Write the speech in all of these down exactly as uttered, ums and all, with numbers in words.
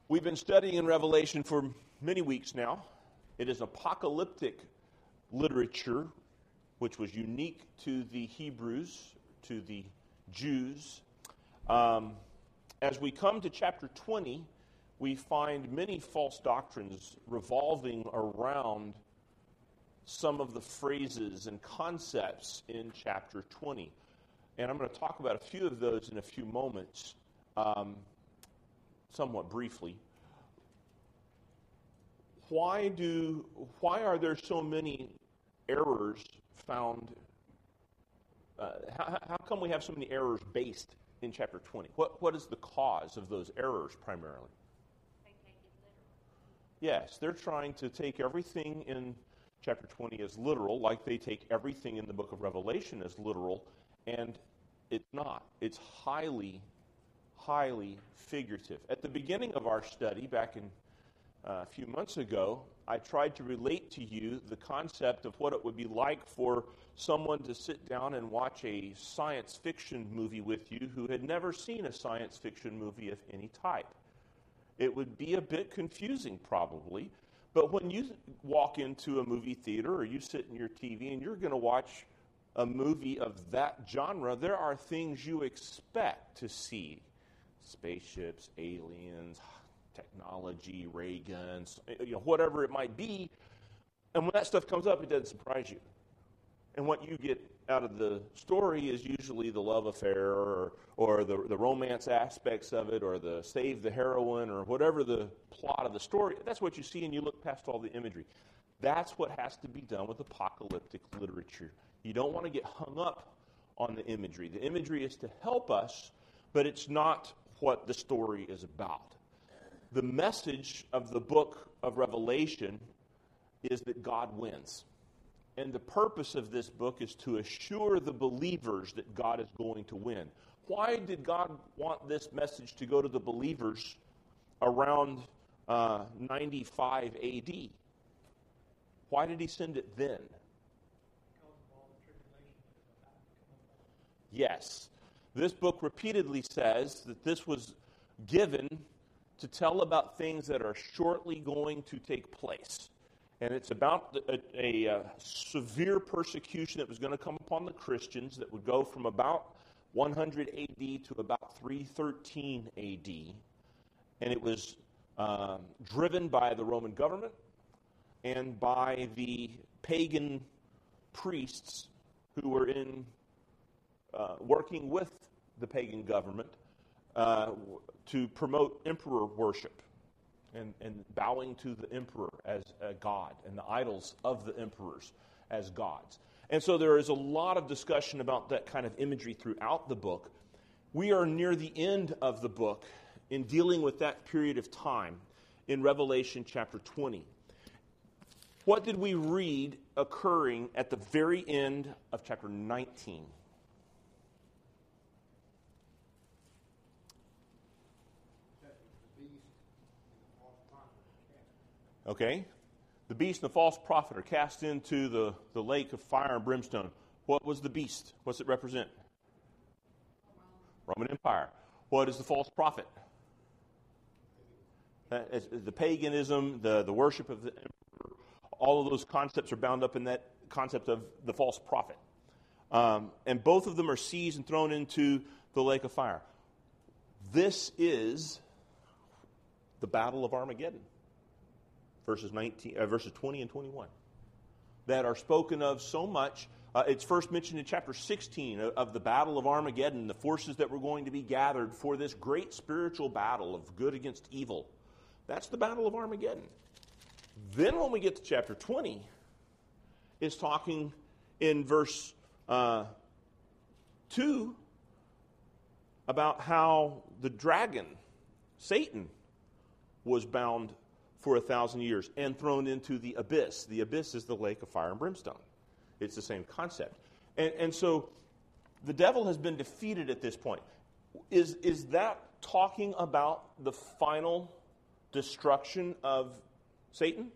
We've been studying in Revelation for many weeks now. It is apocalyptic literature, which was unique to the Hebrews, to the Jews. Um, as we come to chapter twenty, we find many false doctrines revolving around some of the phrases and concepts in chapter twenty. And I'm going to talk about a few of those in a few moments, um, somewhat briefly. Why do why are there so many errors found? Uh, how, how come we have so many errors based in chapter twenty? What what is the cause of those errors primarily? They take it literal. Yes, they're trying to take everything in chapter twenty as literal, like they take everything in the book of Revelation as literal, and it's not. It's highly, highly figurative. At the beginning of our study, back in uh, a few months ago, I tried to relate to you the concept of what it would be like for someone to sit down and watch a science fiction movie with you who had never seen a science fiction movie of any type. It would be a bit confusing, probably, but when you walk into a movie theater or you sit in your T V and you're going to watch a movie of that genre, there are things you expect to see. Spaceships, aliens, technology, ray guns, you know, whatever it might be. And when that stuff comes up, it doesn't surprise you. And what you get out of the story is usually the love affair or, or the, the romance aspects of it or the save the heroine or whatever the plot of the story. That's what you see, and you look past all the imagery. That's what has to be done with apocalyptic literature. You don't want to get hung up on the imagery. The imagery is to help us, but it's not what the story is about. The message of the book of Revelation is that God wins. And the purpose of this book is to assure the believers that God is going to win. Why did God want this message to go to the believers around uh, ninety-five A D? Why did he send it then? Yes. This book repeatedly says that this was given to tell about things that are shortly going to take place. And it's about a, a, a severe persecution that was going to come upon the Christians that would go from about one hundred A D to about three thirteen A D. And it was um, driven by the Roman government and by the pagan priests who were in uh, working with the pagan government uh, to promote emperor worship. And, and bowing to the emperor as a god and the idols of the emperors as gods. And so there is a lot of discussion about that kind of imagery throughout the book. We are near the end of the book in dealing with that period of time in Revelation chapter twenty. What did we read occurring at the very end of chapter nineteen? Okay, the beast and the false prophet are cast into the, the lake of fire and brimstone. What was the beast? What's it represent? Roman Empire. What is the false prophet? Uh, the paganism, the, the worship of the emperor, all of those concepts are bound up in that concept of the false prophet. Um, and both of them are seized and thrown into the lake of fire. This is the battle of Armageddon. Verses nineteen, uh, verses twenty and twenty-one, that are spoken of so much. Uh, it's first mentioned in chapter sixteen of, of the battle of Armageddon, the forces that were going to be gathered for this great spiritual battle of good against evil. That's the battle of Armageddon. Then when we get to chapter twenty, it's talking in verse uh, two about how the dragon, Satan, was bound for a thousand years and thrown into the abyss. The abyss is the lake of fire and brimstone. It's the same concept. And, and so the devil has been defeated at this point. Is, is that talking about the final destruction of Satan?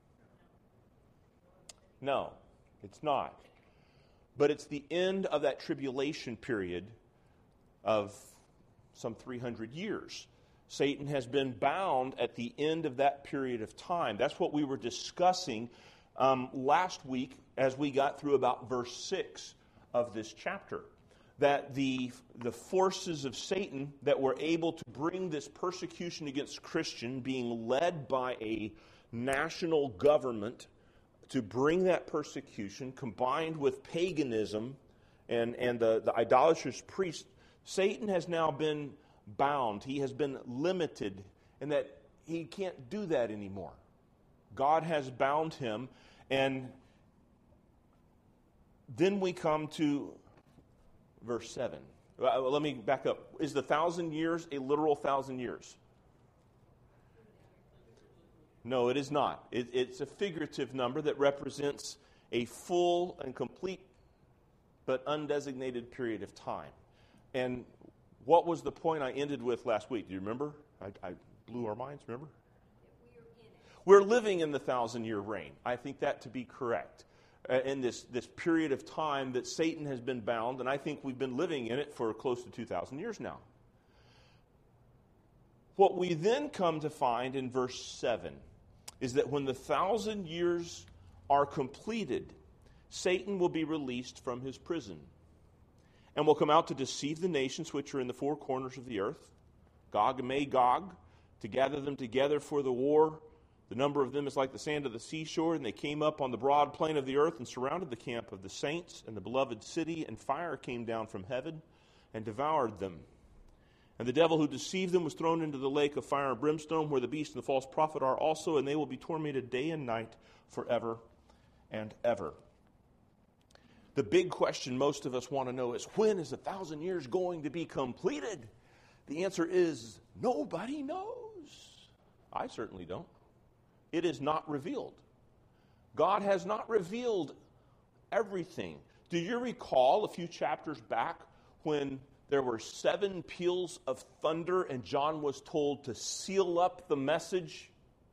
No, it's not. But it's the end of that tribulation period of some three hundred years. Satan has been bound at the end of that period of time. That's what we were discussing um, last week as we got through about verse six of this chapter. That the, the forces of Satan that were able to bring this persecution against Christians, being led by a national government to bring that persecution, combined with paganism and, and the, the idolatrous priests, Satan has now been bound. He has been limited in that he can't do that anymore. God has bound him. And then we come to verse seven. Well, let me back up. Is the thousand years a literal thousand years? No, it is not. It, it's a figurative number that represents a full and complete but undesignated period of time. And what was the point I ended with last week? Do you remember? I, I blew our minds, remember? We're living in the thousand-year reign. I think that to be correct. Uh, in this, this period of time that Satan has been bound, and I think we've been living in it for close to two thousand years now. What we then come to find in verse seven is that when the thousand years are completed, Satan will be released from his prison and will come out to deceive the nations which are in the four corners of the earth, Gog and Magog, to gather them together for the war. The number of them is like the sand of the seashore, and they came up on the broad plain of the earth and surrounded the camp of the saints and the beloved city, and fire came down from heaven and devoured them. And the devil who deceived them was thrown into the lake of fire and brimstone, where the beast and the false prophet are also, and they will be tormented day and night forever and ever. The big question most of us want to know is, when is a thousand years going to be completed? The answer is, nobody knows. I certainly don't. It is not revealed. God has not revealed everything. Do you recall a few chapters back when there were seven peals of thunder and John was told to seal up the message?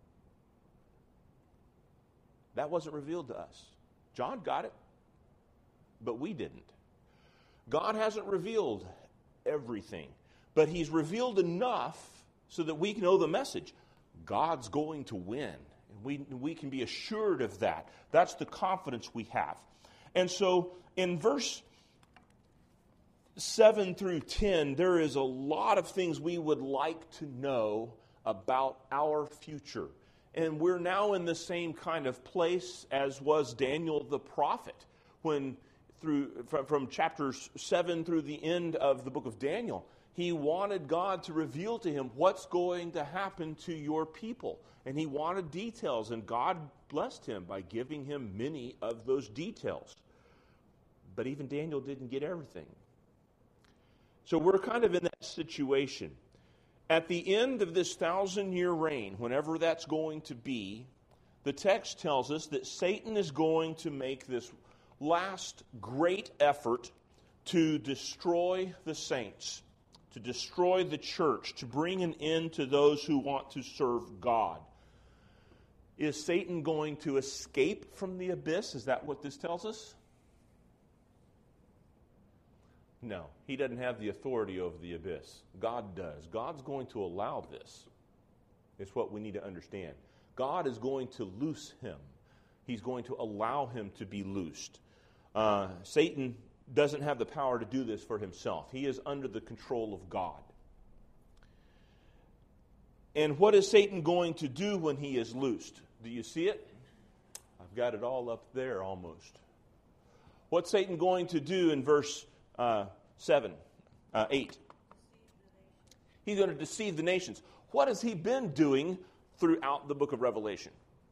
That wasn't revealed to us. John got it, but we didn't. God hasn't revealed everything, but he's revealed enough so that we can know the message. God's going to win. And we, we can be assured of that. That's the confidence we have. And so in verse seven through ten, there is a lot of things we would like to know about our future. And we're now in the same kind of place as was Daniel the prophet, when through from, from chapters seven through the end of the book of Daniel, he wanted God to reveal to him what's going to happen to your people. And he wanted details, and God blessed him by giving him many of those details. But even Daniel didn't get everything. So we're kind of in that situation. At the end of this thousand-year reign, whenever that's going to be, the text tells us that Satan is going to make this last great effort to destroy the saints, to destroy the church, to bring an end to those who want to serve God. Is Satan going to escape from the abyss? Is that what this tells us? No, he doesn't have the authority over the abyss. God does. God's going to allow this. It's what we need to understand. God is going to loose him. He's going to allow him to be loosed. Uh, Satan doesn't have the power to do this for himself. He is under the control of God. And what is Satan going to do when he is loosed? Do you see it? I've got it all up there almost. What's Satan going to do in verse uh, seven, uh, eight? He's going to deceive the nations. What has he been doing throughout the book of Revelation?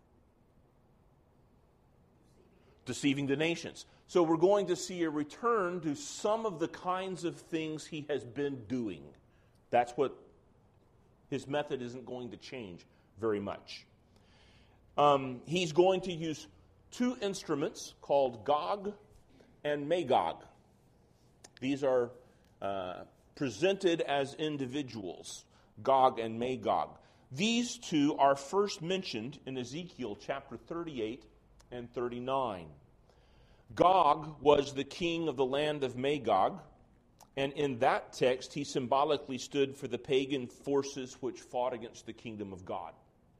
Deceiving the nations. So we're going to see a return to some of the kinds of things he has been doing. That's what his method isn't going to change very much. Um, he's going to use two instruments called Gog and Magog. These are uh, presented as individuals, Gog and Magog. These two are first mentioned in Ezekiel chapter thirty-eight and thirty-nine. Gog was the king of the land of Magog, And in that text, he symbolically stood for the pagan forces which fought against the kingdom of God.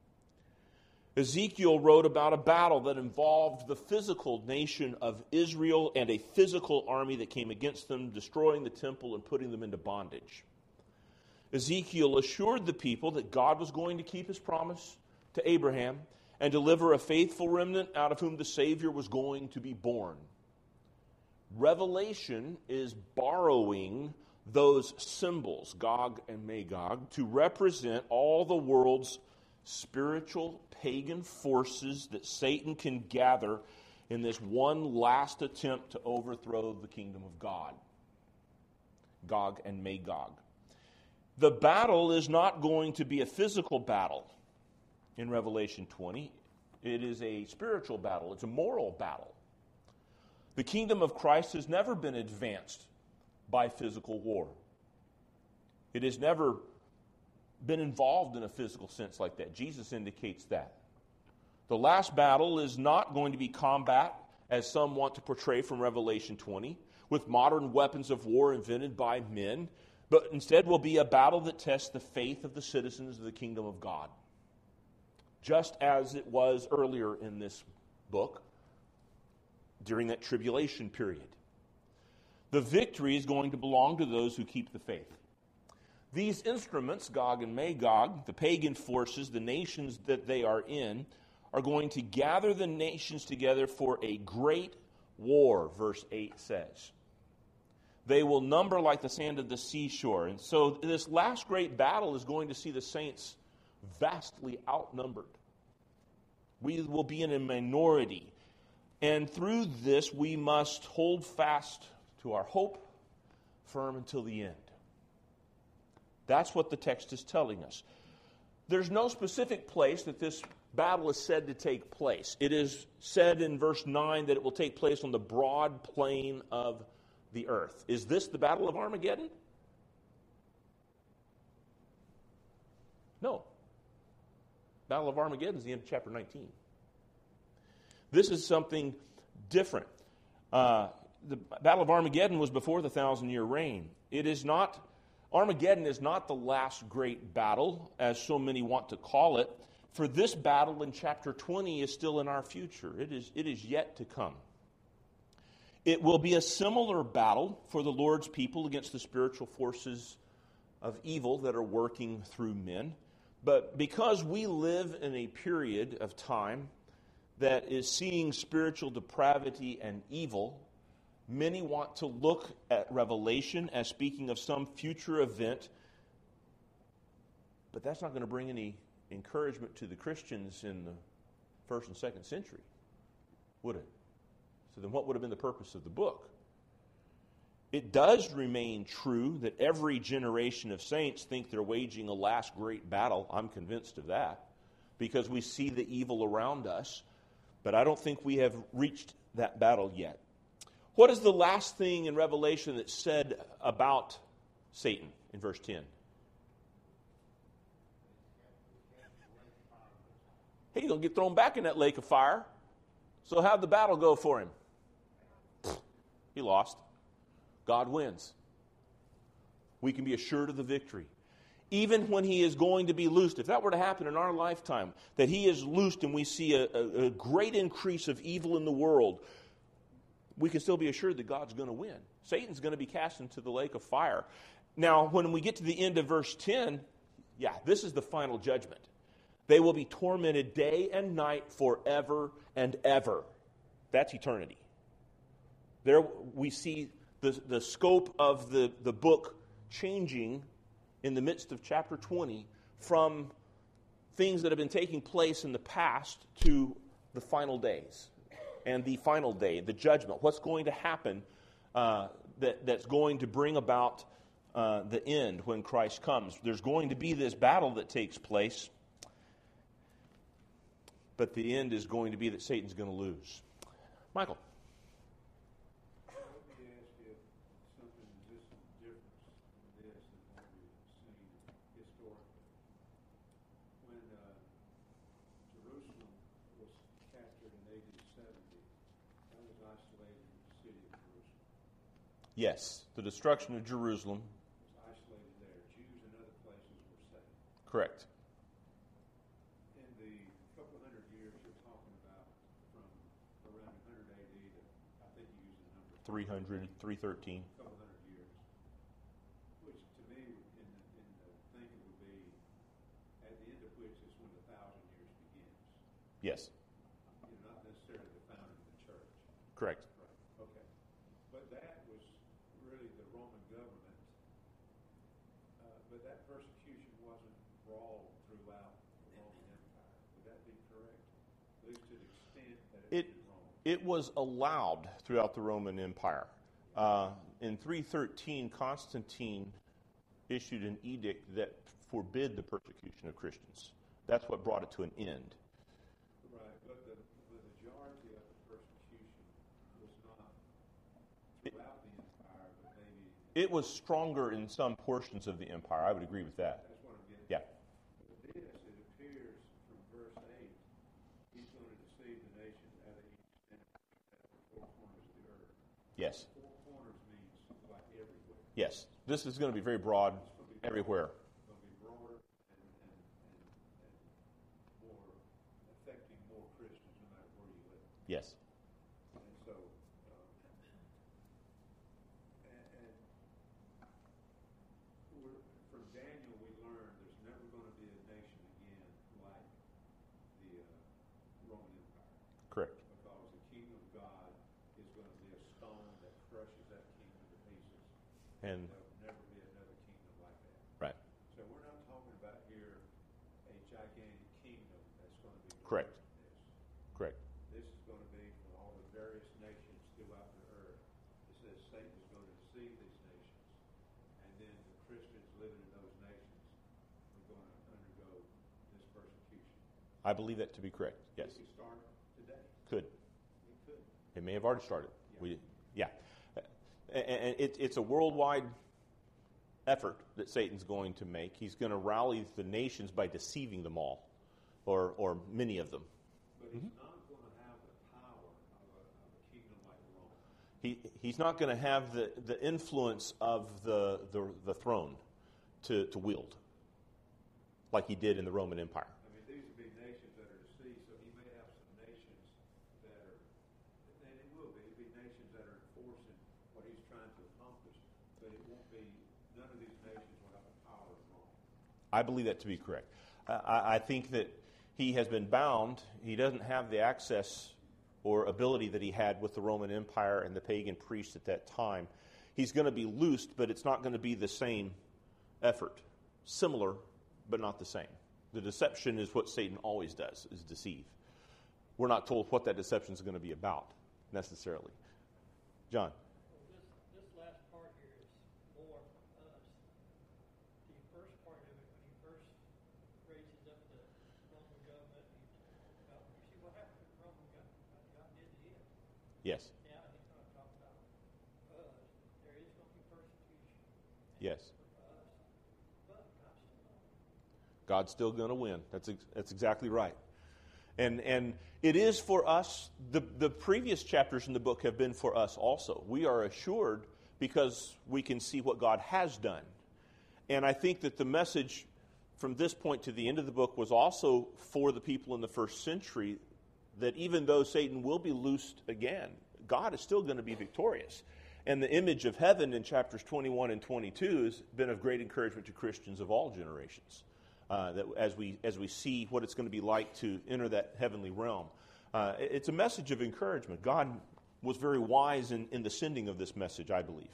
Ezekiel wrote about a battle that involved the physical nation of Israel and a physical army that came against them, destroying the temple and putting them into bondage. Ezekiel assured the people that God was going to keep his promise to Abraham and deliver a faithful remnant out of whom the Savior was going to be born. Revelation is borrowing those symbols, Gog and Magog, to represent all the world's spiritual pagan forces that Satan can gather in this one last attempt to overthrow the kingdom of God. Gog and Magog. The battle is not going to be a physical battle in Revelation twenty. It is a spiritual battle. It's a moral battle. The kingdom of Christ has never been advanced by physical war. It has never been involved in a physical sense like that. Jesus indicates that. The last battle is not going to be combat, as some want to portray from Revelation twenty, with modern weapons of war invented by men, but instead will be a battle that tests the faith of the citizens of the kingdom of God. Just as it was earlier in this book, during that tribulation period. The victory is going to belong to those who keep the faith. These instruments, Gog and Magog, the pagan forces, the nations that they are in, are going to gather the nations together for a great war, verse eight says. They will number like the sand of the seashore. And so this last great battle is going to see the saints vastly outnumbered. We will be in a minority. And through this, we must hold fast to our hope, firm until the end. That's what the text is telling us. There's no specific place that this battle is said to take place. It is said in verse nine that it will take place on the broad plain of the earth. Is this the Battle of Armageddon? No. Battle of Armageddon is the end of chapter nineteen. This is something different. Uh, the Battle of Armageddon was before the thousand-year reign. It is not, Armageddon is not the last great battle, as so many want to call it, for this battle in chapter twenty is still in our future. It is, it is yet to come. It will be a similar battle for the Lord's people against the spiritual forces of evil that are working through men. But because we live in a period of time that is seeing spiritual depravity and evil, many want to look at Revelation as speaking of some future event, but that's not going to bring any encouragement to the Christians in the first and second century, would it? So then what would have been the purpose of the book? It does remain true that every generation of saints think they're waging a last great battle. I'm convinced of that, because we see the evil around us. But I don't think we have reached that battle yet. What is the last thing in Revelation that's said about Satan in verse ten? Hey, he's going to get thrown back in that lake of fire. So how'd the battle go for him? He lost. God wins. We can be assured of the victory. Even when he is going to be loosed, if that were to happen in our lifetime, that he is loosed and we see a, a, a great increase of evil in the world, we can still be assured that God's going to win. Satan's going to be cast into the lake of fire. Now, when we get to the end of verse ten, yeah, this is the final judgment. They will be tormented day and night forever and ever. That's eternity. There we see the, the scope of the, the book changing in the midst of chapter twenty from things that have been taking place in the past to the final days. And the final day, the judgment, what's going to happen uh, that, that's going to bring about uh, the end when Christ comes. There's going to be this battle that takes place, but the end is going to be that Satan's going to lose. Michael. Yes, the destruction of Jerusalem. was isolated there. Jews in other places were saved. Correct. In the couple hundred years you're talking about, from around one hundred A D to, I think you use the number three hundred, three thirteen. a couple hundred years, which to me, in the, in the thinking would be, at the end of which is when the thousand years begins. Yes, You know, not necessarily the founding of the church. correct. Right, okay. But that was really the Roman government, uh, but that persecution wasn't broad throughout the Roman Empire. Would that be correct? At least to the extent that it, It- was in Rome. It was allowed throughout the Roman Empire. Uh, in three thirteen, Constantine issued an edict that forbid the persecution of Christians. That's what brought it to an end. Right, but the, the majority of the persecution was not throughout the empire, but maybe, It was stronger in some portions of the empire. I would agree with that. that's what I'm getting Yeah. at. But this, it appears from verse eight, he's going to deceive the nations out of each and at the four corners of the earth. Yes. Four corners means like everywhere. Yes. This is going to be very broad It's going to be everywhere. It's going to be broader and, and, and, and more affecting more Christians no matter where you live. Yes. And so, um, and, and we're, from Daniel we learn there's never going to be a nation again like the uh, Roman Empire, Correct. because the kingdom of God is going to be a stone that crushes that kingdom to pieces. And There'll never be another kingdom like that. right. So we're not talking about here a gigantic kingdom that's going to be Correct. greater than this. Correct. This is going to be from all the various nations throughout the earth. It says Satan is going to deceive these nations, and then the Christians living in those nations are going to undergo this persecution. I believe that to be correct. Yes. It could start today. Could. It could. It may have already started. Yeah. We, yeah. And it, it's a worldwide effort that Satan's going to make. He's going to rally the nations by deceiving them all, or, or many of them. But he's not going to have the power of a, of a kingdom like Rome. He, he's not going to have the, the influence of the, the, the throne to, to wield like he did in the Roman Empire. I mean, these would be nations that are deceived, so he may have some nations that are, and it will be, it'll be nations that are enforcing what he's trying to accomplish, but it won't be, none of these nations will have the power of Rome. I believe that to be correct. I, I think that he has been bound. He doesn't have the access or ability that he had with the Roman Empire and the pagan priests at that time. He's going to be loosed, but it's not going to be the same effort. Similar, but not the same. The deception is what Satan always does, is deceive. We're not told what that deception is going to be about, necessarily. John? Well, this, this last part here is more for us. The first part of it, when he first raises up the Roman government, he talks about, you see what happened to the Roman government, what God did to it. Yes. Now he's going to talk about us. There is going to be persecution Yes. for us, but God's still on. God's still going to win. That's ex- that's exactly right. And and it is for us. The the previous chapters in the book have been for us also. We are assured because we can see what God has done. And I think that the message from this point to the end of the book was also for the people in the first century, that even though Satan will be loosed again, God is still going to be victorious. And the image of heaven in chapters twenty-one and twenty-two has been of great encouragement to Christians of all generations. Uh, that as we as we see what it's going to be like to enter that heavenly realm. Uh, it's a message of encouragement. God was very wise in, in the sending of this message, I believe.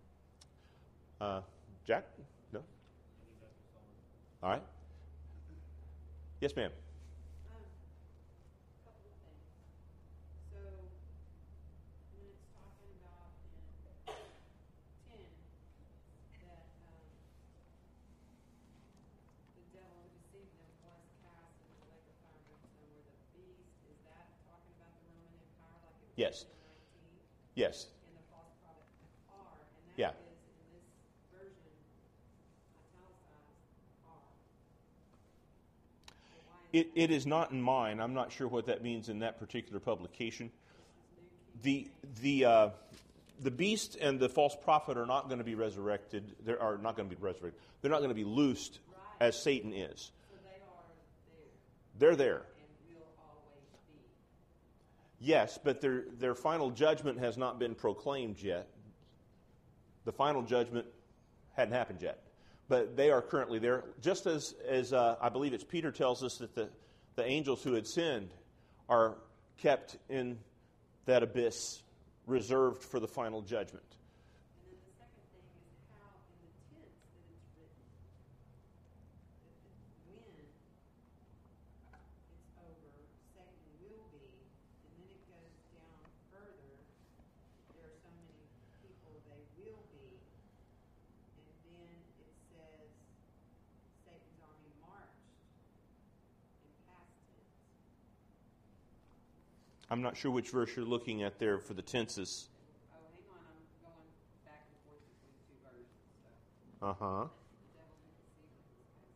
Uh, Jack? No? All right. Yes, ma'am. Um, couple of things. So, when it's talking about in ten, that, um, the devil who deceived them was cast into the lake of fire and brimstone where the beast, is that talking about the Roman Empire like it was Yes. in nineteen? Yes. And the false prophet are, and that Yeah. is in this version italicized are. So why is It, it is not in mine. I'm not sure what that means in that particular publication. The the uh, the beast and the false prophet are not going to be resurrected. They are not going to be resurrected. They're not going to be loosed Right. as Satan is. So they are there They're there. and will always be. Yes, but their their final judgment has not been proclaimed yet. The final judgment hadn't happened yet. But they are currently there. Just as, as uh, I believe it's Peter tells us that the, the angels who had sinned are kept in that abyss, reserved for the final judgment. And then the second thing is how in the tense that it's written. That when it's over, Satan will be, and then it goes down further. There are so many people they will be, and then it says Satan's army marched in past tense. I'm not sure which verse you're looking at there for the tenses. Oh, hang on, I'm going back and forth between two versions. So. Uh-huh. The devil can deceive in this case.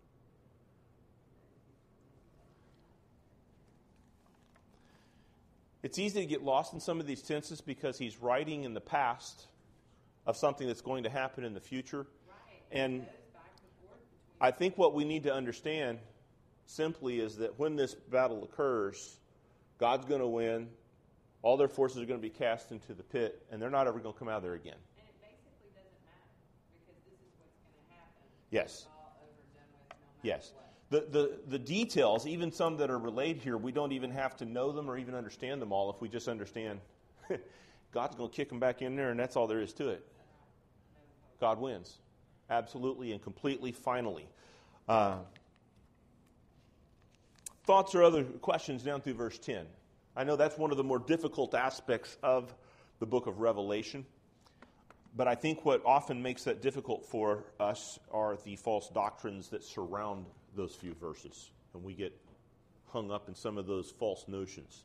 It's easy to get lost in some of these tenses because he's writing in the past of something that's going to happen in the future. Right. And It goes back and forth between. I think what we need to understand simply is that when this battle occurs, God's going to win. All their forces are going to be cast into the pit, and they're not ever going to come out of there again. And it basically doesn't matter because this is what's going to happen. Yes. It's all over and done with no matter Yes. what. The, the, the details, even some that are relayed here, we don't even have to know them or even understand them all if we just understand God's going to kick them back in there, and that's all there is to it. God wins. Absolutely and completely, finally. Uh, thoughts or other questions down through verse ten? I know that's one of the more difficult aspects of the book of Revelation. But I think what often makes that difficult for us are the false doctrines that surround those few verses. And we get hung up in some of those false notions.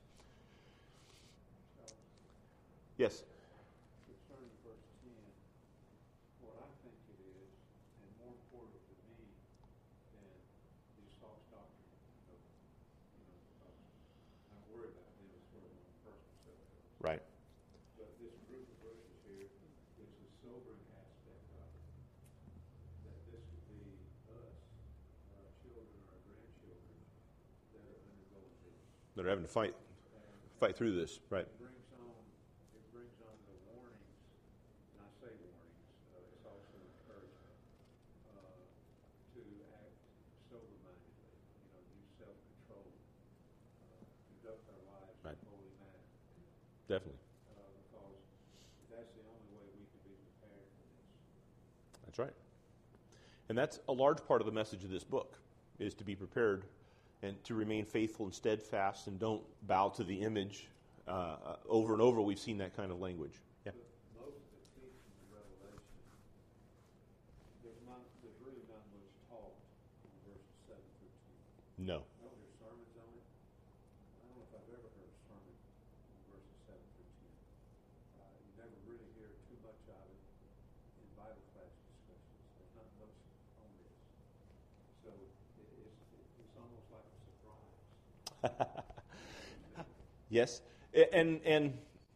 Yes? Concerning verse ten, what I think it is, and more important to me than these false doctrines, you know, you know, uh, I'm worried about them as far as my personal self goes. Right. But this group of verses here is the sobering aspect of it. That this could be us, our children, our grandchildren, that are undergoing this. They're having to fight, fight through this. Right. It brings on, it brings on the warnings, and I say warnings, uh, it's also encouragement, uh, to act sober-mindedly, you know, use self-control, uh, conduct our lives in Right. a holy manner, Definitely. uh, because that's the only way we can be prepared for this. That's right. And that's a large part of the message of this book, is to be prepared and to remain faithful and steadfast and don't bow to the image. Uh, uh, over and over we've seen that kind of language. Yeah. But most of the teaching in Revelation, there's not, there's really not much taught on verses seven through ten. No. I don't hear sermons on it. I don't know if I've ever heard a sermon on verses seven through ten. Uh, you never really hear too much of it in Bible class discussions. There's not much on this. So it, it's, it's almost like a surprise. Yes. A- And and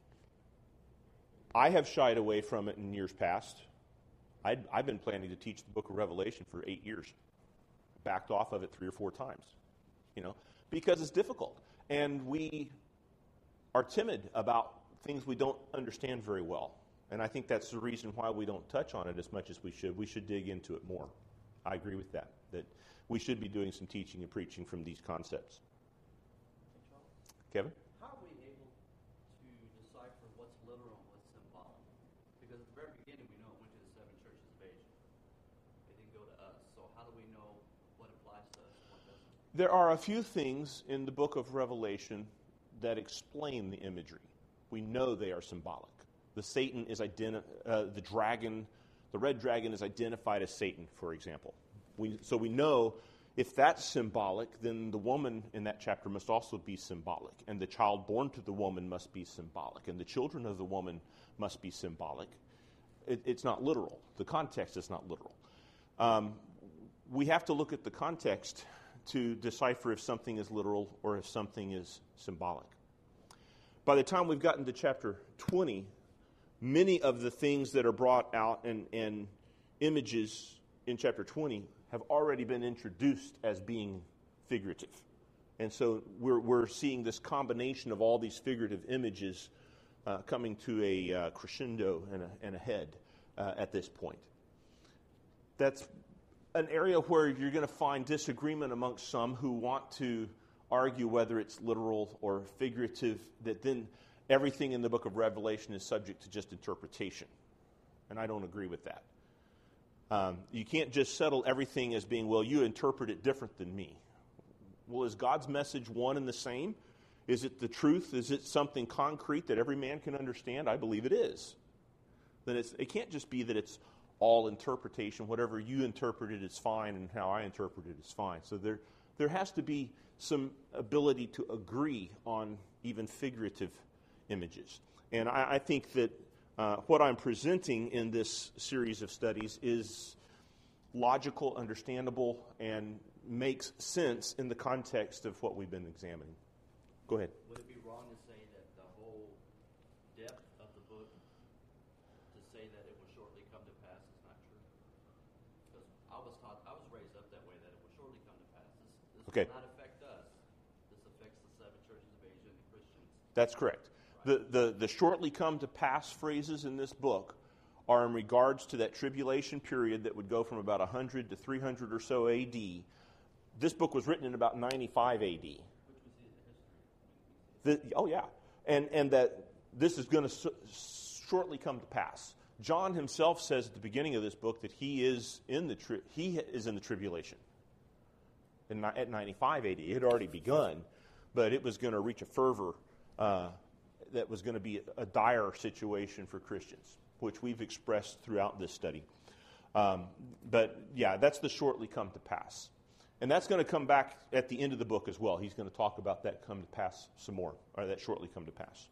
I have shied away from it in years past. I'd, I've been planning to teach the book of Revelation for eight years. Backed off of it three or four times, you know, because it's difficult. And we are timid about things we don't understand very well. And I think that's the reason why we don't touch on it as much as we should. We should dig into it more. I agree with that, that we should be doing some teaching and preaching from these concepts. Kevin? How are we able to decipher what's literal and what's symbolic? Because at the very beginning, we know it went to the seven churches of Asia. It didn't go to us. So how do we know what applies to us and what doesn't? There are a few things in the book of Revelation that explain the imagery. We know they are symbolic. The Satan is identi- uh, the dragon, the red dragon is identified as Satan, for example. We, so we know if that's symbolic, then the woman in that chapter must also be symbolic, and the child born to the woman must be symbolic, and the children of the woman must be symbolic. It, it's not literal. The context is not literal. Um, we have to look at the context to decipher if something is literal or if something is symbolic. By the time we've gotten to chapter twenty, many of the things that are brought out and, and images in chapter twenty have already been introduced as being figurative. And so we're, we're seeing this combination of all these figurative images uh, coming to a uh, crescendo and a, and a head uh, at this point. That's an area where you're going to find disagreement amongst some who want to argue whether it's literal or figurative, that then everything in the book of Revelation is subject to just interpretation. And I don't agree with that. Um, you can't just settle everything as being, well, you interpret it different than me. Well, is God's message one and the same? Is it the truth? Is it something concrete that every man can understand? I believe it is. Then it's, it can't just be that it's all interpretation. Whatever you interpret it is fine, and how I interpret it is fine. So there, there has to be some ability to agree on even figurative images. And I, I think that uh, what I'm presenting in this series of studies is logical, understandable, and makes sense in the context of what we've been examining. Go ahead. Would it be wrong to say that the whole depth of the book, to say that it will shortly come to pass, is not true? Because I was taught, I was raised up that way, that it will shortly come to pass. This, this Okay. will not affect us. This affects the seven churches of Asia and the Christians. That's correct. The, the, the shortly come to pass phrases in this book are in regards to that tribulation period that would go from about one hundred to three hundred or so A D. This book was written in about ninety-five A D. Which we see in the history. The, oh, yeah. And, and that this is going to so, shortly come to pass. John himself says at the beginning of this book that he is in the tri- he is in the tribulation in, at ninety-five A D. It had already begun, but it was going to reach a fervor uh, that was going to be a, a dire situation for Christians, which we've expressed throughout this study. Um, but, yeah, that's the shortly come to pass. And that's going to come back at the end of the book as well. He's going to talk about that come to pass some more, or that shortly come to pass.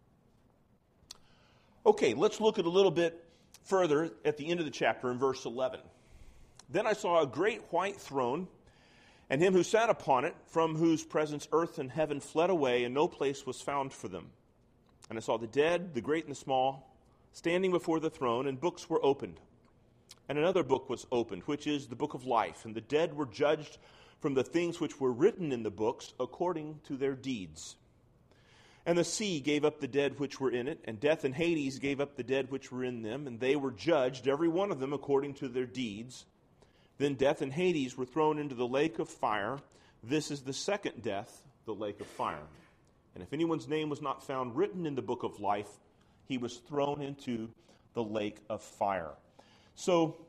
Okay, let's look at a little bit further at the end of the chapter in verse eleven. Then I saw a great white throne, and him who sat upon it, from whose presence earth and heaven fled away, and no place was found for them. And I saw the dead, the great and the small, standing before the throne, and books were opened. And another book was opened, which is the book of life. And the dead were judged from the things which were written in the books according to their deeds. And the sea gave up the dead which were in it, and death and Hades gave up the dead which were in them, and they were judged, every one of them according to their deeds. Then death and Hades were thrown into the lake of fire. This is the second death, the lake of fire. And if anyone's name was not found written in the book of life, he was thrown into the lake of fire. So,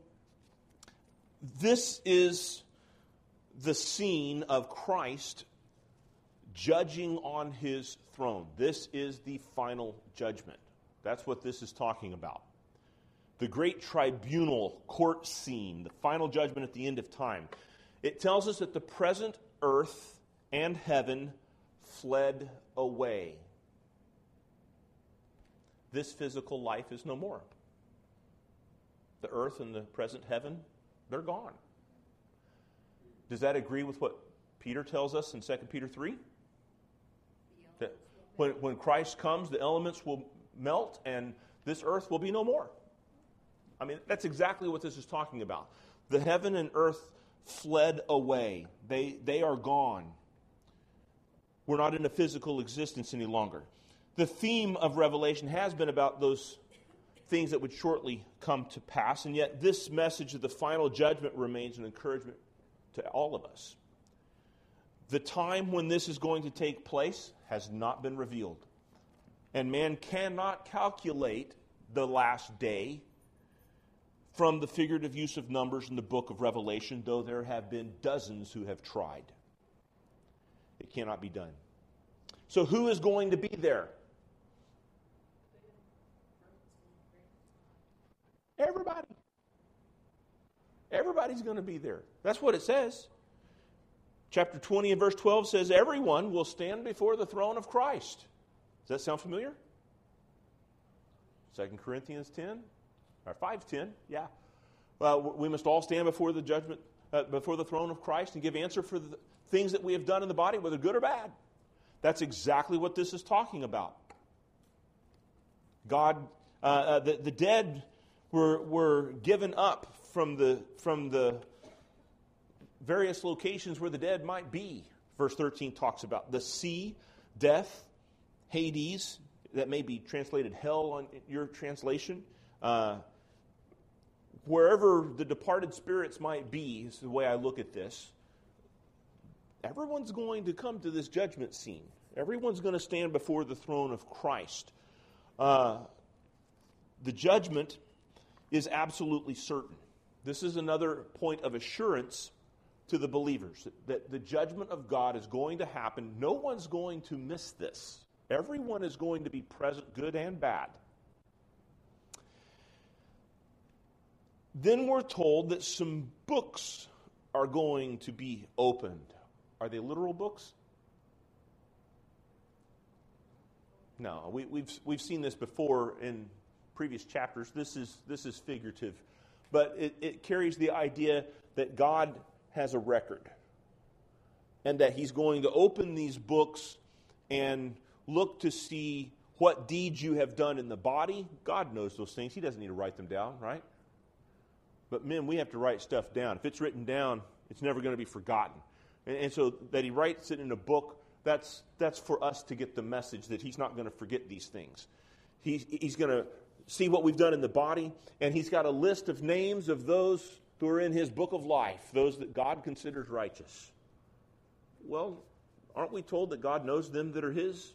this is the scene of Christ judging on his throne. This is the final judgment. That's what this is talking about. The great tribunal court scene, the final judgment at the end of time. It tells us that the present earth and heaven fled away. This physical life is no more. The earth and the present heaven, they're gone. Does that agree with what Peter tells us in Second Peter three? That when, when Christ comes, the elements will melt and this earth will be no more. I mean, that's exactly what this is talking about. The heaven and earth fled away. They, they are gone. We're not in a physical existence any longer. The theme of Revelation has been about those things that would shortly come to pass, and yet this message of the final judgment remains an encouragement to all of us. The time when this is going to take place has not been revealed, and man cannot calculate the last day from the figurative use of numbers in the book of Revelation, though there have been dozens who have tried. It cannot be done. So who is going to be there? Everybody. Everybody's going to be there. That's what it says. Chapter twenty and verse twelve says, everyone will stand before the throne of Christ. Does that sound familiar? Second Corinthians ten, or five ten, yeah. Well, we must all stand before the judgment, uh, before the throne of Christ and give answer for the things that we have done in the body, whether good or bad. That's exactly what this is talking about. God Uh, uh, the, the dead were, were given up from the, from the various locations where the dead might be. Verse thirteen talks about the sea, death, Hades, that may be translated hell on your translation. Uh, wherever the departed spirits might be, is the way I look at this. Everyone's going to come to this judgment scene. Everyone's going to stand before the throne of Christ. Uh, the judgment is absolutely certain. This is another point of assurance to the believers, that, that the judgment of God is going to happen. No one's going to miss this. Everyone is going to be present, good and bad. Then we're told that some books are going to be opened. Are they literal books? No, we, we've we've seen this before in previous chapters. This is this is figurative, but it, it carries the idea that God has a record, and that He's going to open these books and look to see what deeds you have done in the body. God knows those things. He doesn't need to write them down, right? But men, we have to write stuff down. If it's written down, it's never going to be forgotten. And, and so that He writes it in a book, that's that's for us to get the message that He's not going to forget these things. He, he's going to see what we've done in the body, and He's got a list of names of those who are in His book of life, those that God considers righteous. Well, aren't we told that God knows them that are His?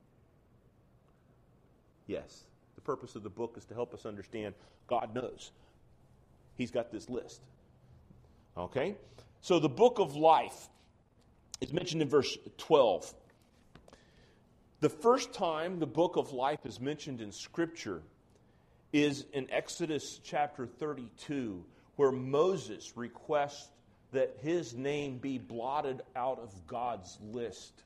Yes. The purpose of the book is to help us understand God knows. He's got this list. Okay? So the book of life is mentioned in verse twelve. The first time the book of life is mentioned in Scripture is in Exodus chapter thirty-two, where Moses requests that his name be blotted out of God's list.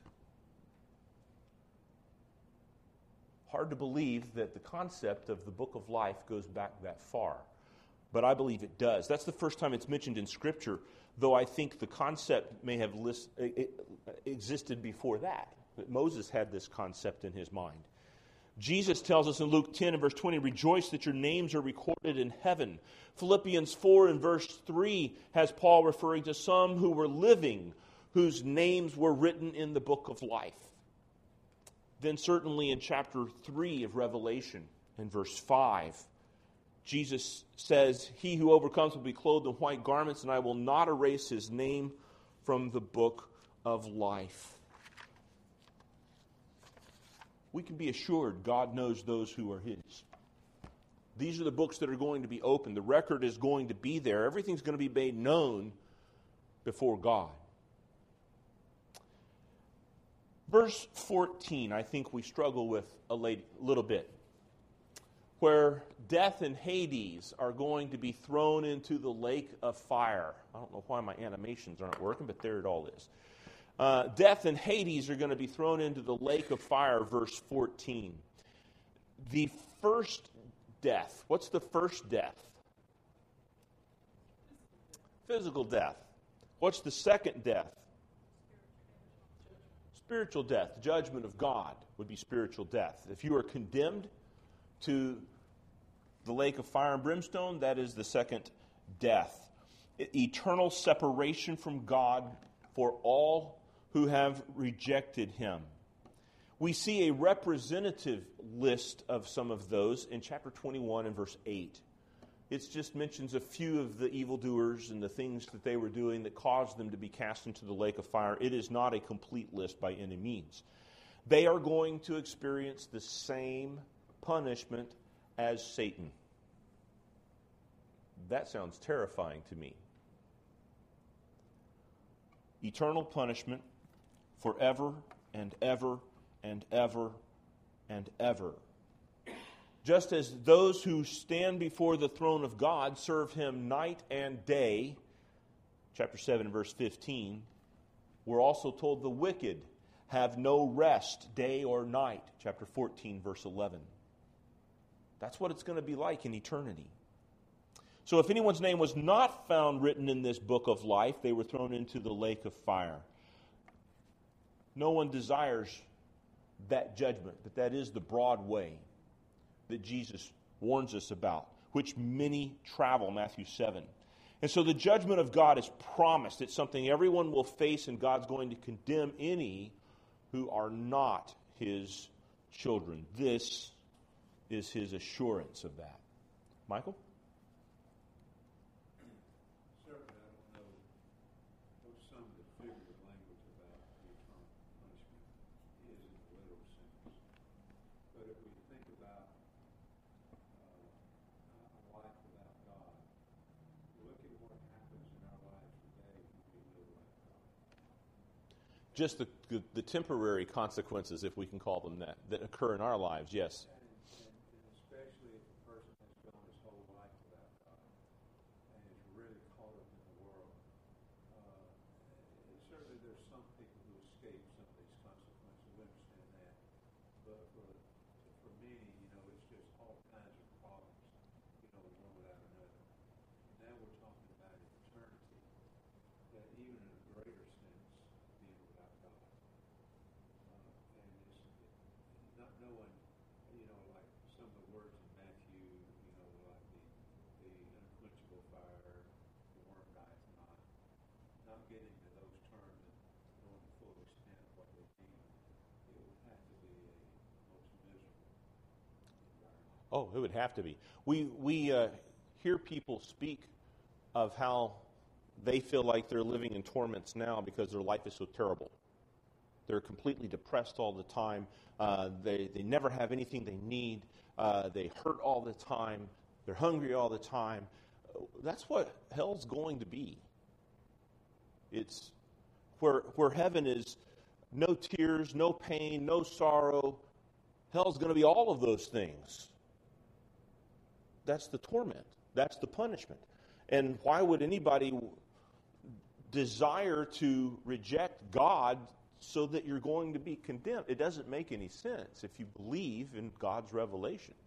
Hard to believe that the concept of the book of life goes back that far, but I believe it does. That's the first time it's mentioned in Scripture, though I think the concept may have list, existed before that. That Moses had this concept in his mind. Jesus tells us in Luke ten and verse twenty, rejoice that your names are recorded in heaven. Philippians four and verse three has Paul referring to some who were living, whose names were written in the book of life. Then certainly in chapter three of Revelation, in verse five, Jesus says, he who overcomes will be clothed in white garments, and I will not erase his name from the book of life. We can be assured God knows those who are His. These are the books that are going to be opened. The record is going to be there. Everything's going to be made known before God. Verse fourteen, I think we struggle with a little bit, where death and Hades are going to be thrown into the lake of fire. I don't know why my animations aren't working, but there it all is. Uh, death and Hades are going to be thrown into the lake of fire, verse fourteen. The first death. What's the first death? Physical death. What's the second death? Spiritual death. Judgment of God would be spiritual death. If you are condemned to the lake of fire and brimstone, that is the second death. Eternal separation from God for all who have rejected Him. We see a representative list of some of those in chapter twenty-one and verse eight. It just mentions a few of the evildoers and the things that they were doing that caused them to be cast into the lake of fire. It is not a complete list by any means. They are going to experience the same punishment as Satan. That sounds terrifying to me. Eternal punishment forever and ever and ever and ever. Just as those who stand before the throne of God serve Him night and day, chapter seven, verse fifteen, we're also told the wicked have no rest day or night, chapter fourteen, verse eleven. That's what it's going to be like in eternity. So if anyone's name was not found written in this book of life, they were thrown into the lake of fire. No one desires that judgment, but that is the broad way that Jesus warns us about, which many travel, Matthew seven. And so the judgment of God is promised. It's something everyone will face, and God's going to condemn any who are not his children. This is his assurance of that. Michael? Certainly, I don't know what some of the figurative language about the eternal punishment is in the literal sense. But if we think about uh, a life without God, look at what happens in our lives today when we live like God. Just the, the, the temporary consequences, if we can call them that, that occur in our lives, yes. And, and, and especially if a person has gone his whole life without God and is really caught up in the world. Uh, and certainly there's some people who escape some of these consequences. We understand that. But for, for many, you know, it's just all kinds of problems, you know, one without another. And now we're talking about an eternity that even in a greater sense, being without God. Uh, and it's not knowing, you know, like some of the words in Matthew, you know, like the, the unquenchable fire, the worm dieth not, not getting to those terms and knowing the full extent of what they mean, it would have to be a most miserable environment. Oh, it would have to be. We, we uh, hear people speak of how they feel like they're living in torments now because their life is so terrible. They're completely depressed all the time. Uh, they, they never have anything they need. Uh, they hurt all the time. They're hungry all the time. That's what hell's going to be. It's where, where heaven is no tears, no pain, no sorrow. Hell's going to be all of those things. That's the torment. That's the punishment. And why would anybody desire to reject God so that you're going to be condemned? It doesn't make any sense if you believe in God's revelation.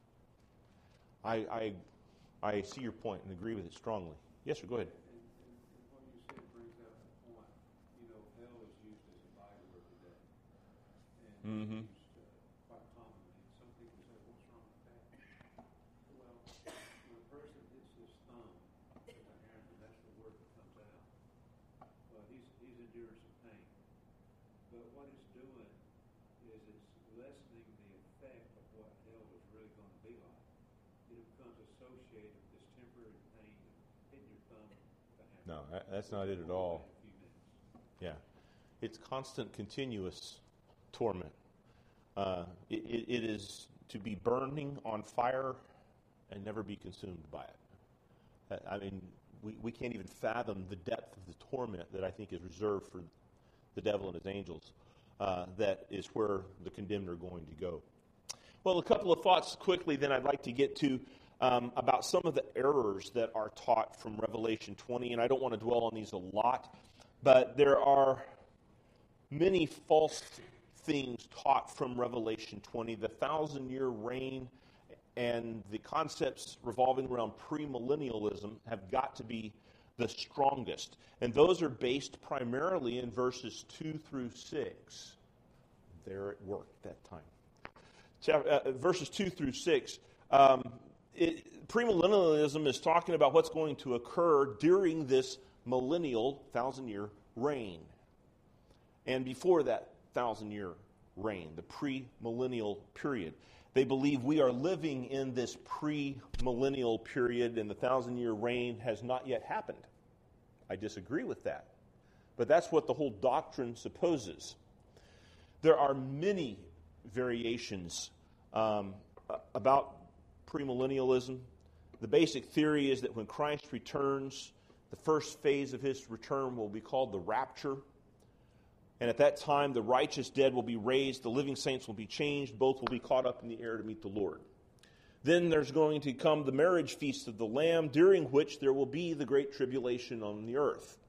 I I, I see your point and agree with it strongly. Yes, sir, go ahead. And, and, and what you said brings up the point. You know, hell is used as a byword today. And Mm-hmm. it's used uh, quite commonly. And some people say, what's wrong with that? Well, when a person hits his thumb with a hammer, that's the word that comes out. Well, he's, he's enduring some pain. But what it's doing is it's lessening the effect of what hell is really going to be like. It becomes associated with this temporary pain of hitting your thumb with a hammer. No, that- that's not it at all. In a few minutes. Yeah. It's constant, continuous torment. Uh, it, it, it is to be burning on fire and never be consumed by it. I I mean, we, we can't even fathom the depth of the torment that I think is reserved for the devil and his angels. Uh, that is where the condemned are going to go. Well, a couple of thoughts quickly then I'd like to get to um, about some of the errors that are taught from Revelation twenty, and I don't want to dwell on these a lot, but there are many false things taught from Revelation twenty. The thousand-year reign and the concepts revolving around premillennialism have got to be the strongest. And those are based primarily in verses two through six. They're at work that time. Chapter, uh, verses two through six. Um, it, premillennialism is talking about what's going to occur during this millennial, thousand-year reign. And before that thousand-year reign, the pre-millennial period. They believe we are living in this pre-millennial period and the thousand-year reign has not yet happened. I disagree with that. But that's what the whole doctrine supposes. There are many variations um, about premillennialism. The basic theory is that when Christ returns, the first phase of his return will be called the rapture. And at that time, the righteous dead will be raised, the living saints will be changed, both will be caught up in the air to meet the Lord. Then there's going to come the marriage feast of the Lamb, during which there will be the great tribulation on the earth.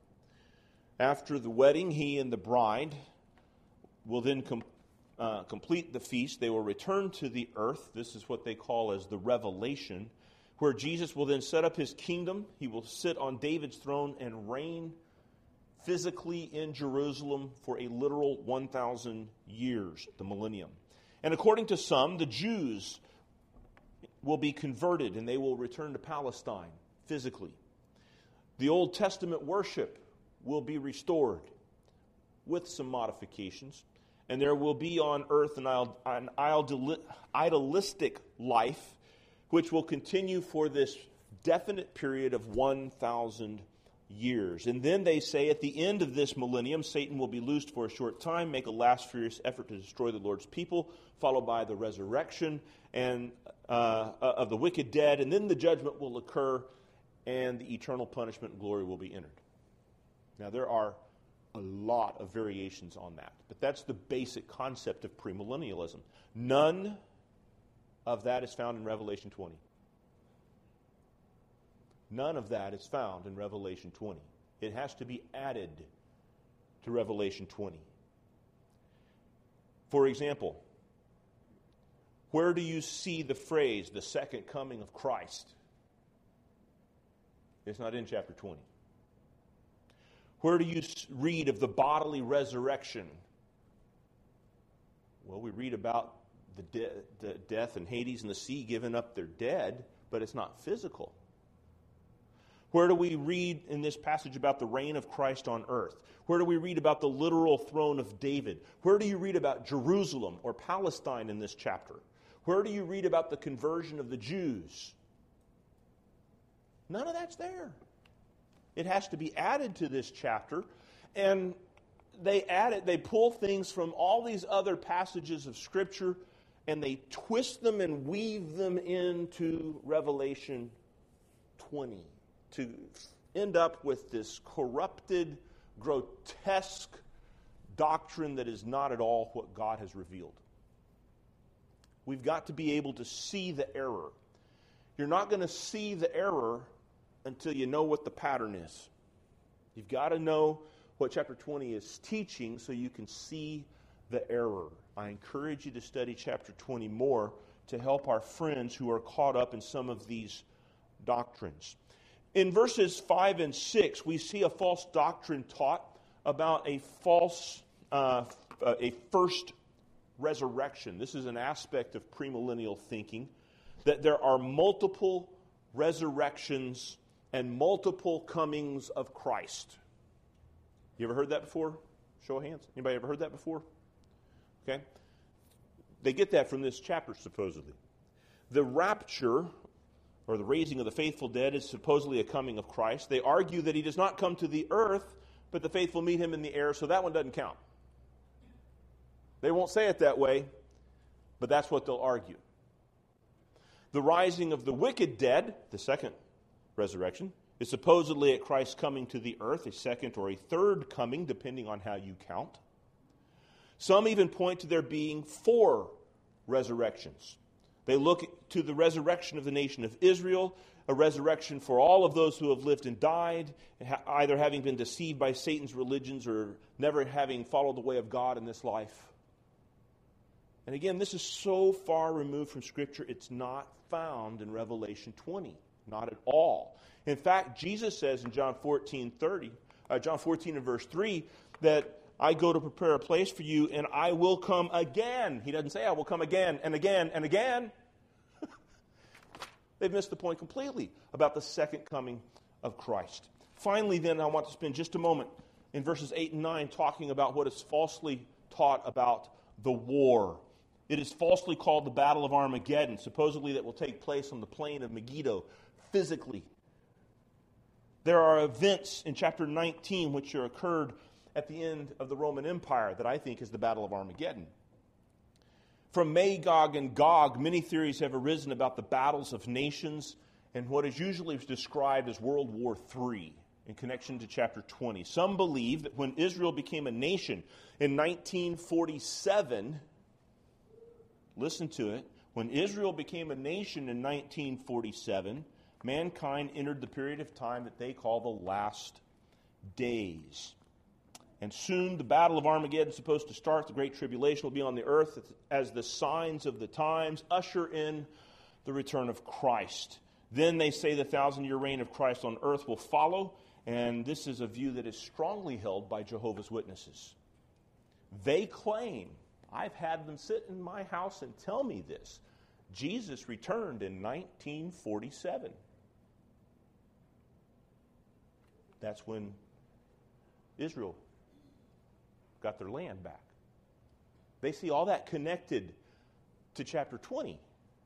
After the wedding, he and the bride will then com- uh, complete the feast. They will return to the earth. This is what they call as the revelation, where Jesus will then set up his kingdom. He will sit on David's throne and reign physically in Jerusalem for a literal one thousand years, the millennium. And according to some, the Jews will be converted and they will return to Palestine physically. The Old Testament worship will be restored with some modifications. And there will be on earth an, an idolistic life which will continue for this definite period of one thousand years. And then they say at the end of this millennium, Satan will be loosed for a short time, make a last furious effort to destroy the Lord's people, followed by the resurrection and uh, of the wicked dead. And then the judgment will occur and the eternal punishment and glory will be entered. Now there are a lot of variations on that, but that's the basic concept of premillennialism. None of that is found in Revelation twenty. None of that is found in Revelation twenty. It has to be added to Revelation twenty. For example, where do you see the phrase, the second coming of Christ? It's not in chapter twenty. Where do you read of the bodily resurrection? Well, we read about the, de- the death and Hades and the sea giving up their dead, but it's not physical. Where do we read in this passage about the reign of Christ on earth? Where do we read about the literal throne of David? Where do you read about Jerusalem or Palestine in this chapter? Where do you read about the conversion of the Jews? None of that's there. It has to be added to this chapter, and they add it, they pull things from all these other passages of Scripture, and they twist them and weave them into Revelation twenty to end up with this corrupted, grotesque doctrine that is not at all what God has revealed. We've got to be able to see the error. You're not going to see the error until you know what the pattern is. You've got to know what chapter twenty is teaching so you can see the error. I encourage you to study chapter twenty more to help our friends who are caught up in some of these doctrines. In verses five and six, we see a false doctrine taught about a false, uh, a first resurrection. This is an aspect of premillennial thinking, that there are multiple resurrections and multiple comings of Christ. You ever heard that before? Show of hands. Anybody ever heard that before? Okay. They get that from this chapter, supposedly. The rapture, or the raising of the faithful dead, is supposedly a coming of Christ. They argue that he does not come to the earth, but the faithful meet him in the air, so that one doesn't count. They won't say it that way, but that's what they'll argue. The rising of the wicked dead, the second resurrection, is supposedly at Christ's coming to the earth, a second or a third coming, depending on how you count. Some even point to there being four resurrections. They look to the resurrection of the nation of Israel, a resurrection for all of those who have lived and died, either having been deceived by Satan's religions or never having followed the way of God in this life. And again, this is so far removed from Scripture, it's not found in Revelation twenty. Not at all. In fact, Jesus says in John fourteen thirty, uh, John fourteen and verse three, that I go to prepare a place for you, and I will come again. He doesn't say I will come again and again and again. They've missed the point completely about the second coming of Christ. Finally, then, I want to spend just a moment in verses eight and nine talking about what is falsely taught about the war. It is falsely called the Battle of Armageddon, supposedly that will take place on the plain of Megiddo, physically. There are events in chapter nineteen which are occurred at the end of the Roman Empire that I think is the Battle of Armageddon. From Magog and Gog, many theories have arisen about the battles of nations and what is usually described as World War Three in connection to chapter twenty. Some believe that when Israel became a nation in nineteen forty-seven, listen to it, when Israel became a nation in nineteen forty-seven, mankind entered the period of time that they call the last days. And soon the Battle of Armageddon is supposed to start. The Great Tribulation will be on the earth as the signs of the times usher in the return of Christ. Then they say the thousand-year reign of Christ on earth will follow, and this is a view that is strongly held by Jehovah's Witnesses. They claim, I've had them sit in my house and tell me this, Jesus returned in nineteen forty-seven. That's when Israel got their land back. They see all that connected to chapter twenty.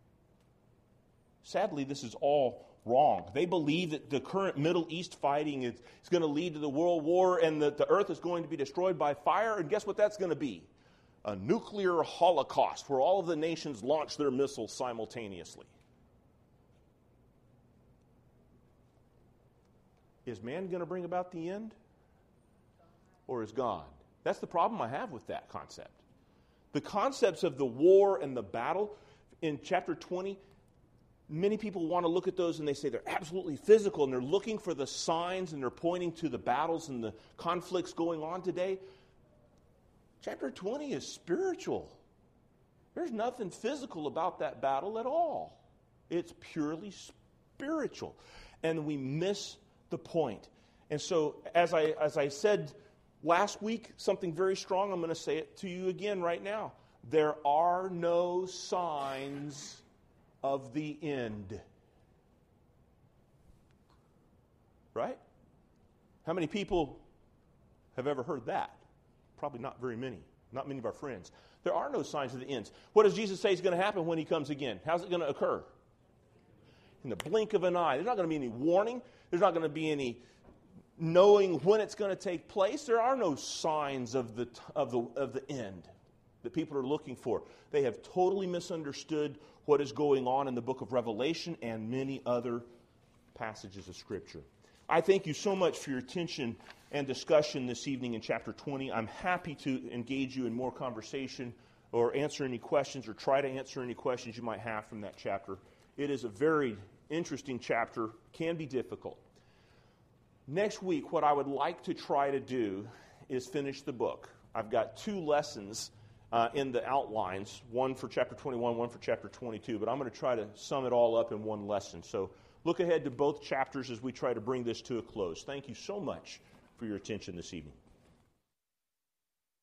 Sadly, this is all wrong. They believe that the current Middle East fighting is, is going to lead to the world war and that the earth is going to be destroyed by fire. And guess what that's going to be? A nuclear holocaust where all of the nations launch their missiles simultaneously. Is man going to bring about the end? Or is God? That's the problem I have with that concept. The concepts of the war and the battle in chapter twenty, many people want to look at those and they say they're absolutely physical and they're looking for the signs and they're pointing to the battles and the conflicts going on today. Chapter twenty is spiritual. There's nothing physical about that battle at all. It's purely spiritual. And we miss the point. And so, as I as I said last week, something very strong, I'm going to say it to you again right now. There are no signs of the end. Right? How many people have ever heard that? Probably not very many. Not many of our friends. There are no signs of the ends. What does Jesus say is going to happen when he comes again? How's it going to occur? In the blink of an eye. There's not going to be any warning. There's not going to be any knowing when it's going to take place. There are no signs of the of the of the end that people are looking for. They have totally misunderstood what is going on in the book of Revelation and many other passages of Scripture. I thank you so much for your attention and discussion this evening in chapter twenty. I'm happy to engage you in more conversation or answer any questions or try to answer any questions you might have from that chapter. It is a very interesting chapter, can be difficult. Next week, what I would like to try to do is finish the book. I've got two lessons uh, in the outlines, one for chapter twenty-one, one for chapter twenty-two, but I'm going to try to sum it all up in one lesson. So look ahead to both chapters as we try to bring this to a close. Thank you so much for your attention this evening.